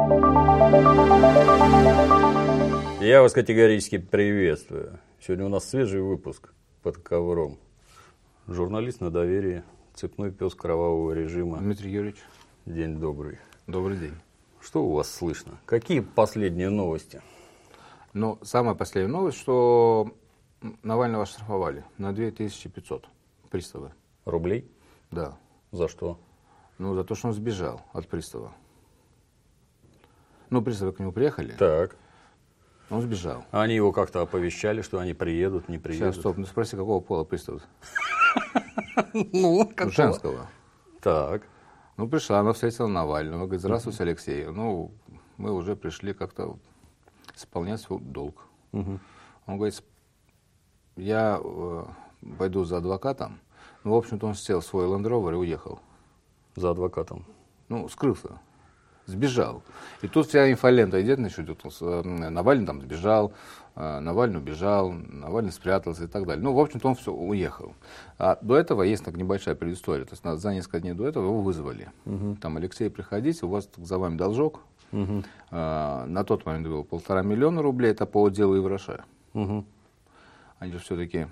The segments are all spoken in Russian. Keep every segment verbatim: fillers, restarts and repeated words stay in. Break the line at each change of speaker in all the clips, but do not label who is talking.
Я вас категорически приветствую. Сегодня у нас свежий выпуск под ковром. Журналист на доверии, цепной пес кровавого режима.
Дмитрий Юрьевич.
День добрый.
Добрый день.
Что у вас слышно? Какие последние новости?
Ну, самая последняя новость, что Навального оштрафовали на две тысячи пятьсот приставы.
Рублей?
Да.
За что?
Ну, за то, что он сбежал от пристава. Ну, приставы к нему приехали.
Так.
Он сбежал.
Они его как-то оповещали, что они приедут, не приедут?
Сейчас, стоп, ну спроси, какого пола пристав?
Ну, какого?
Женского.
Так.
Ну, пришла, она встретила Навального, говорит: здравствуйте, Алексей. Ну, мы уже пришли как-то исполнять свой долг. Он говорит: я э, пойду за адвокатом. Ну, в общем-то, он сел в свой Land Rover и уехал.
За адвокатом?
Ну, скрылся. Сбежал. И тут вся инфолента идет, значит, Навальный там сбежал, Навальный убежал, Навальный спрятался и так далее. Ну, в общем-то, он все уехал. А до этого есть так небольшая предыстория. То есть за несколько дней до этого его вызвали. Угу. Там: Алексей, приходите, у вас за вами должок. Угу. А, на тот момент было полтора миллиона рублей, это по делу Ивраша. Угу. Они же все-таки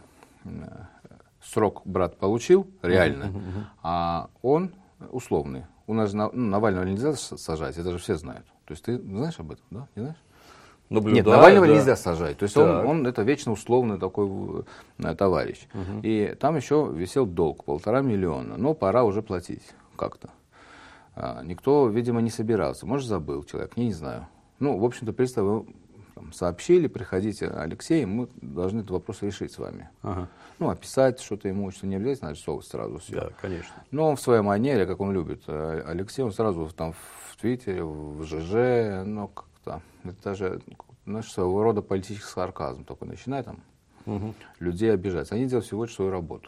срок брат получил, реально, угу, угу. А он условный. У нас же ну, Навального нельзя сажать, это же все знают. То есть ты знаешь об этом, да? Не знаешь?
Наблюдаю,
Нет, Навального
да.
нельзя сажать. То есть он, он это вечно условный такой э, товарищ. Угу. И там еще висел долг, полтора миллиона. Но пора уже платить как-то. А, никто, видимо, не собирался. Может, забыл человек, я не знаю. Ну, в общем-то, приставы там сообщили: приходите, Алексей, мы должны этот вопрос решить с вами. Ага. Ну, описать что-то ему, что не обязательно нарисовывать сразу все.
Да, конечно.
Но он в своей манере, как он любит, Алексей, он сразу там в Твиттере, в ЖЖ, ну, как-то, это даже, знаешь, своего рода политический сарказм только начинает там угу. людей обижать. Они делают всего лишь свою работу.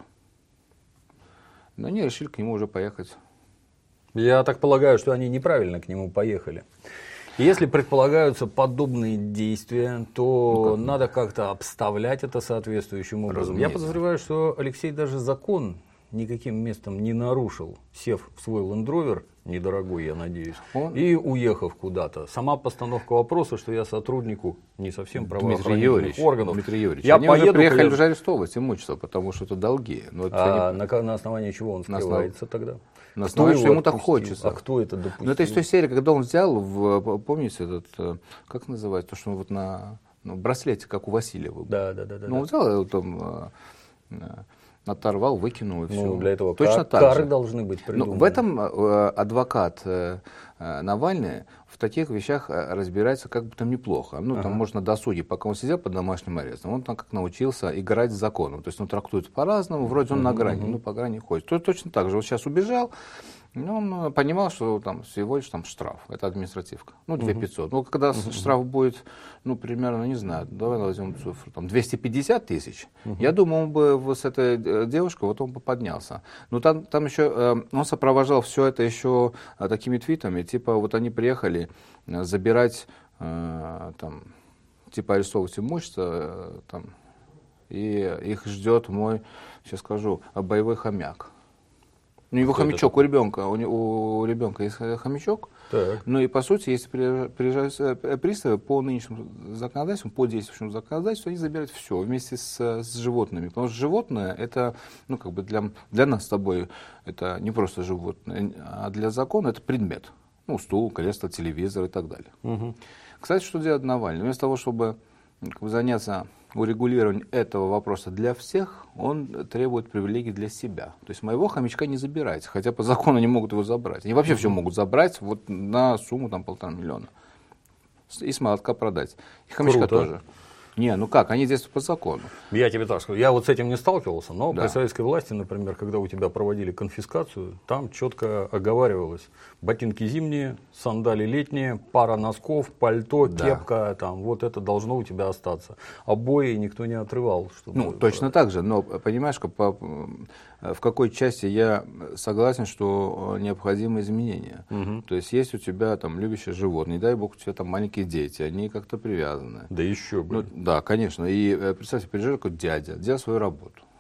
Но они решили к нему уже поехать.
Я так полагаю, что они неправильно к нему поехали. Если предполагаются подобные действия, то ну, как? надо как-то обставлять это соответствующим образом. Разумеется. Я подозреваю, что Алексей даже закон никаким местом не нарушил, сев в свой Land Rover, недорогой, я надеюсь, Он... и уехав куда-то. Сама постановка вопроса, что я сотруднику не совсем правоохранительных органов.
Дмитрий Юрьевич,
я
они
поеду,
уже приехали
поеду...
уже арестовывать имущество, потому что это долги. Но это
а не... на, на основании чего он скрывается на... тогда?
На основании, что ему так хочется.
А кто это допустил?
Ну, это из той серии, когда он взял, в, помните, этот, как называется, то, что он вот на ну, браслете, как у Васильева.
Да, да, да. да
ну, он взял, его там, оторвал, выкинул и все.
Ну, для этого
точно
кар-
так
кары
же.
должны быть придуманы.
Ну, в этом э, адвокат э, Навальный в таких вещах разбирается как бы там неплохо. Ну, ага. там можно досуги, пока он сидел под домашним арестом, он там как научился играть с законом. То есть он трактует по-разному, вроде он uh-huh, на грани, uh-huh. ну, по грани ходит. То, точно так же. Вот сейчас убежал, но он понимал, что там всего лишь там штраф, это административка. Ну, две тысячи пятьсот. Uh-huh. Ну, когда uh-huh. штраф будет, ну, примерно, не знаю, давай возьмем цифру, там, двести пятьдесят тысяч, uh-huh. я думаю, он бы вот с этой девушкой, вот он бы поднялся. Но там, там еще, э, он сопровождал все это еще э, такими твитами, типа, вот они приехали э, забирать, э, там, типа, арестовывать имущество, э, там, и их ждет мой, сейчас скажу, боевой хомяк. У него Кто хомячок, это? у ребенка, у, у ребенка есть хомячок. Так. Ну и по сути, если приезжают приставы по нынешнему законодательству, по действующему законодательству, они забирают все вместе с, с животными. Потому что животное это, ну как бы для, для нас с тобой это не просто животное, а для закона это предмет. Ну, стул, кресло, телевизор и так далее. Угу. Кстати, что делает Навальный? Вместо того, чтобы как бы, заняться урегулированием этого вопроса для всех, он требует привилегий для себя. То есть моего хомячка не забирайте, хотя по закону не могут его забрать. Они вообще все могут забрать вот на сумму там полтора миллиона. И с молотка продать. И хомячка Круто. тоже. Не, ну как, они действуют по закону.
Я тебе так скажу, я вот с этим не сталкивался, но
да.
при советской власти, например, когда у тебя проводили конфискацию, там четко оговаривалось: ботинки зимние, сандали летние, пара носков, пальто, да. кепка, там, вот это должно у тебя остаться. Обои никто не отрывал. Чтобы...
Ну, точно так же, но понимаешь, по, в какой части я согласен, что необходимы изменения. Угу. То есть есть у тебя там любящие животные, не дай бог у тебя там маленькие дети, они как-то привязаны.
Да еще бы.
Ну, да, конечно. И представьте, приезжает какой-то дядя, делает свою работу.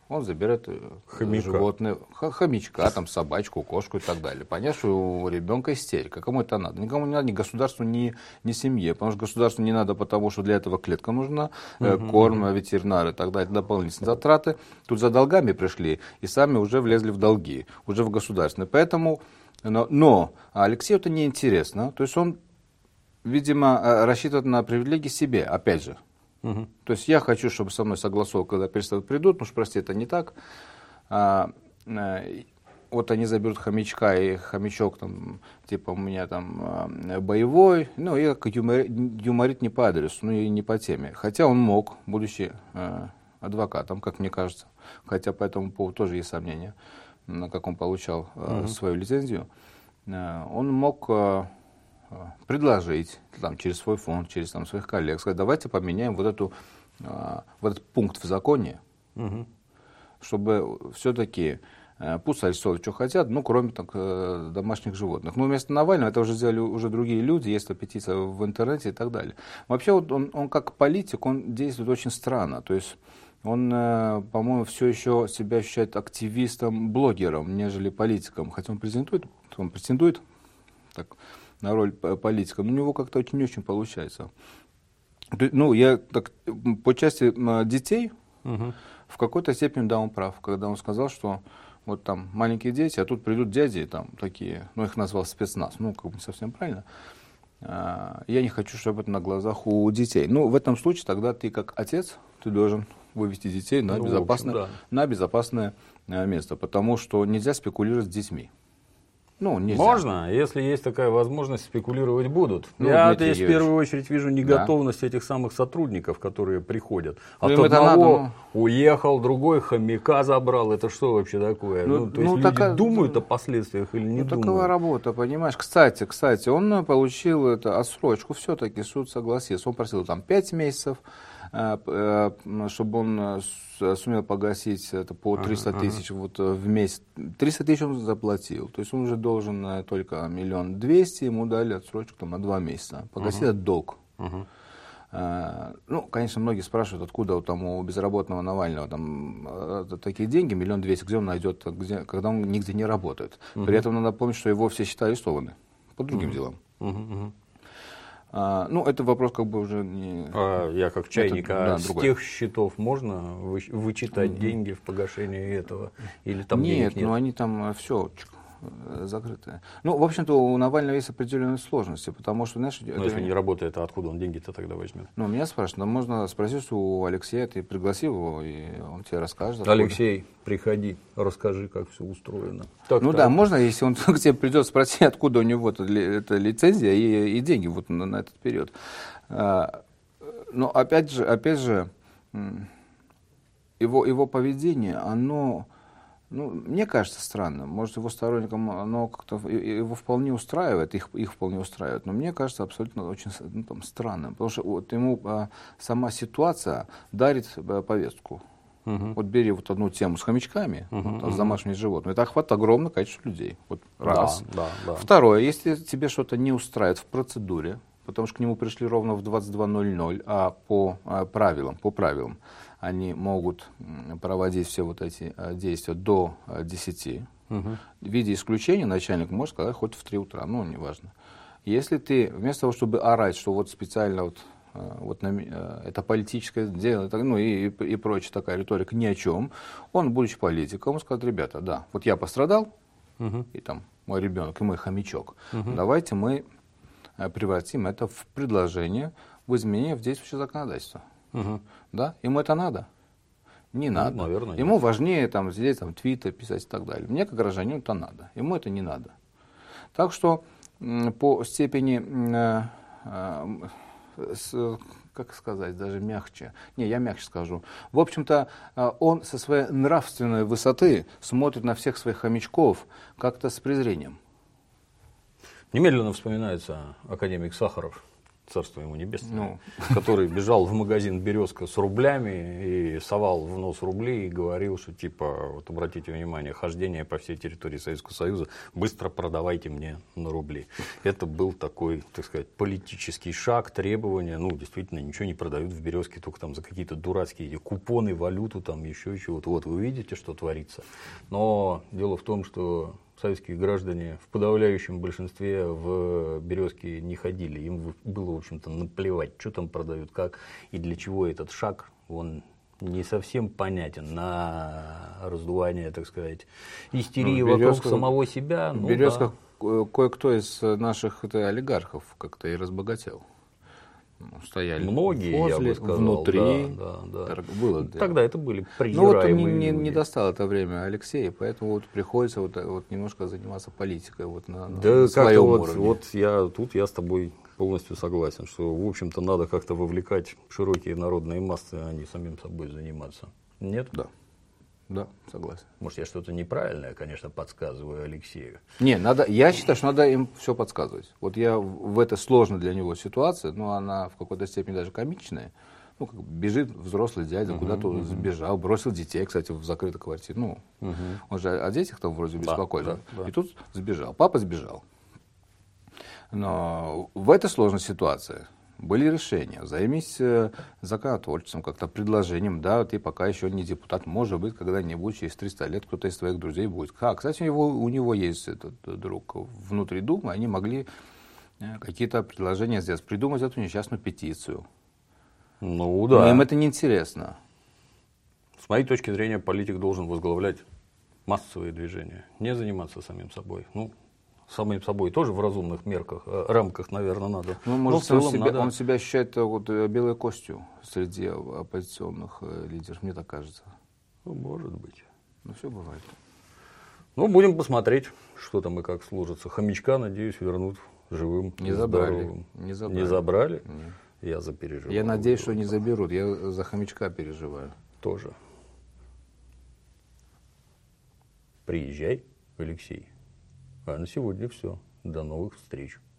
Он забирает
хомяка.
животное, хомячка, там, собачку, кошку и так далее. Понятно, что у ребенка истерика. Кому это надо? Никому не надо, ни государству, ни, ни семье. Потому что государству не надо, потому что для этого клетка нужна, uh-huh. корм, ветеринары и так далее, дополнительные затраты. Тут за долгами пришли и сами уже влезли в долги, уже в государственные. Поэтому, но, но Алексею это неинтересно. То есть он, видимо, рассчитывает на привилегии себе, опять же. Uh-huh. То есть я хочу, чтобы со мной согласовывали, когда перестанут придут, потому что, прости, это не так. А, а, вот они заберут хомячка, и хомячок там, типа у меня там а, боевой, ну, я как юмор, юморит не по адресу, ну и не по теме. Хотя он мог, будучи а, адвокатом, как мне кажется, хотя по этому поводу тоже есть сомнения, на как он получал а, uh-huh. свою лицензию, а, он мог... А, предложить там, через свой фонд, через там, своих коллег, сказать, давайте поменяем вот, эту, а, вот этот пункт в законе, угу. чтобы все-таки, а, пусть арестовывают, что хотят, ну, кроме так, а, домашних животных. Но вместо Навального это уже сделали уже другие люди, есть петиция в интернете и так далее. Вообще, вот он, он как политик, он действует очень странно, то есть он, по-моему, все еще себя ощущает активистом, блогером, нежели политиком, хотя он претендует, он претендует так, на роль политика, но у него как-то очень не очень получается. Ну, я так, по части детей, угу. в какой-то степени, да, он прав, когда он сказал, что вот там маленькие дети, а тут придут дяди там такие, ну, их назвал спецназ, ну, как бы не совсем правильно. Я не хочу, чтобы это на глазах у детей. Ну, в этом случае тогда ты как отец, ты должен вывести детей на, ну, безопасное, общем, да. на безопасное место, потому что нельзя спекулировать с детьми. Ну, нельзя.
Можно, если есть такая возможность, спекулировать будут. Ну, я здесь в первую очередь вижу неготовность да. этих самых сотрудников, которые приходят. От ну, одного надо, ну... уехал, другой хомяка забрал. Это что вообще такое? Ну, ну, то ну, есть такая... люди думают о последствиях или не
ну,
думают?
Такая работа, понимаешь. Кстати, кстати, он получил это, отсрочку, все-таки суд согласился. Он просил там пять месяцев, чтобы он сумел погасить это по триста тысяч ага. вот, в месяц. триста тысяч он заплатил. То есть он уже должен только миллион двести, ему дали отсрочку там, на два месяца. Погасить ага. этот долг. Ага. А, ну, конечно, многие спрашивают, откуда вот, там, у безработного Навального там, такие деньги, миллион двести, где он найдет, где, когда он нигде не работает. Ага. При этом надо помнить, что его все счета арестованы по другим ага. делам. Ага. А, ну, это вопрос как бы уже не...
А, я как чайник, это, а да, с другой. Тех счетов можно вы, вычитать mm-hmm. деньги в погашении этого? Или там
нет,
денег нет?
Ну они там все закрытые. Ну, в общем-то, у Навального есть определенные сложности, потому что, знаешь...
Ну,
это...
если не работает, а откуда он деньги-то тогда возьмет?
Ну, меня спрашивают, но можно спросить у Алексея, ты пригласи его, и он тебе расскажет.
Откуда. Алексей, приходи, расскажи, как все устроено.
Так, ну так. Да, можно, если он к тебе придет, спросить, откуда у него эта, эта лицензия и, и деньги вот на, на этот период. А, но опять же, опять же, его, его поведение, оно... Ну, мне кажется странным. Может, его сторонникам оно как-то его вполне устраивает, их, их вполне устраивает, но мне кажется абсолютно очень ну, там, странным. Потому что вот ему а, сама ситуация дарит а, повестку. Uh-huh. Вот бери вот одну тему с хомячками, uh-huh, вот, с домашними uh-huh. животными. Это охват огромное количество людей. Вот раз.
Да, да, да.
Второе, если тебе что-то не устраивает в процедуре, потому что к нему пришли ровно в двадцать два ноль ноль, а по а, правилам, по правилам, они могут проводить все вот эти действия до десяти. Угу. В виде исключения начальник может сказать хоть в три утра, ну, неважно. Если ты, вместо того, чтобы орать, что вот специально вот, вот на, это политическое дело, ну, и, и, и прочая такая риторика ни о чем, он, будучи политиком, скажет, ребята, да, вот я пострадал, угу. и там мой ребенок, и мой хомячок, угу. давайте мы превратим это в предложение в изменение в действующее законодательство. Угу. Да? Ему это надо? Не ну, надо. Наверное, Ему нет. важнее там, сидеть, там, твиттер писать и так далее. Мне, как гражданину, это надо. Ему это не надо. Так что по степени, э, э, с, как сказать, даже мягче. Не, я мягче скажу. В общем-то, э, он со своей нравственной высоты смотрит на всех своих хомячков как-то с презрением.
Немедленно вспоминается академик Сахаров. царство ему небесное,
Ну.
который бежал в магазин «Березка» с рублями и совал в нос рубли и говорил, что типа, вот обратите внимание, хождение по всей территории Советского Союза, быстро продавайте мне на рубли. Это был такой, так сказать, политический шаг, требование, ну, действительно, ничего не продают в «Березке», только там за какие-то дурацкие эти купоны, валюту, там еще чего-то. Вот вы видите, что творится. Но дело в том, что советские граждане в подавляющем большинстве в «Березке» не ходили. Им было, в общем-то, наплевать, что там продают, как и для чего этот шаг, он не совсем понятен на раздувание, так сказать, истерии ну, вокруг самого себя.
В
ну,
«Березках»
да.
кое-кто из наших это, олигархов как-то и разбогател. Стояли
многие,
возле,
я бы сказал,
внутри.
Да, да, да.
Было,
Тогда это были презираемые
Ну вот не, не,
люди.
не достал это время Алексея, поэтому вот приходится вот, вот немножко заниматься политикой вот на,
да
на своем
вот,
уровне.
Вот я, тут я с тобой полностью согласен, что, в общем-то, надо как-то вовлекать широкие народные массы, а не самим собой заниматься. Нет?
Да. Да, согласен.
Может, я что-то неправильное, конечно, подсказываю Алексею.
Не, надо, я считаю, что надо им все подсказывать. Вот я в этой сложной для него ситуации, но она в какой-то степени даже комичная. Ну, как бежит взрослый дядя, uh-huh, куда-то uh-huh. сбежал, бросил детей, кстати, в закрытой квартире. Ну, uh-huh. он же о детях там вроде беспокоится. Да, да, да. И тут сбежал. Папа сбежал. Но в этой сложной ситуации были решения. Займись законотворчеством, как-то предложением, да, ты пока еще не депутат, может быть, когда-нибудь, через триста лет кто-то из твоих друзей будет. А, кстати, у него, у него есть этот друг внутри Думы, они могли какие-то предложения сделать, придумать эту несчастную петицию.
Ну да.
Но им это не интересно.
С моей точки зрения, политик должен возглавлять массовые движения, не заниматься самим собой. Ну, самим собой тоже в разумных мерках, рамках, наверное, надо.
Ну, может,
Но
он, себя,
надо...
он себя ощущает вот, белой костью среди оппозиционных лидеров, мне так кажется.
Ну, может быть.
Ну, все бывает.
Ну, будем посмотреть, что там и как сложится. Хомячка, надеюсь, вернут живым.
Не забрали. Не забрали?
Не забрали?
Нет.
Я запереживал.
Я надеюсь, что не заберут. Я за хомячка переживаю.
Тоже. Приезжай, Алексей. А на сегодня все. До новых встреч.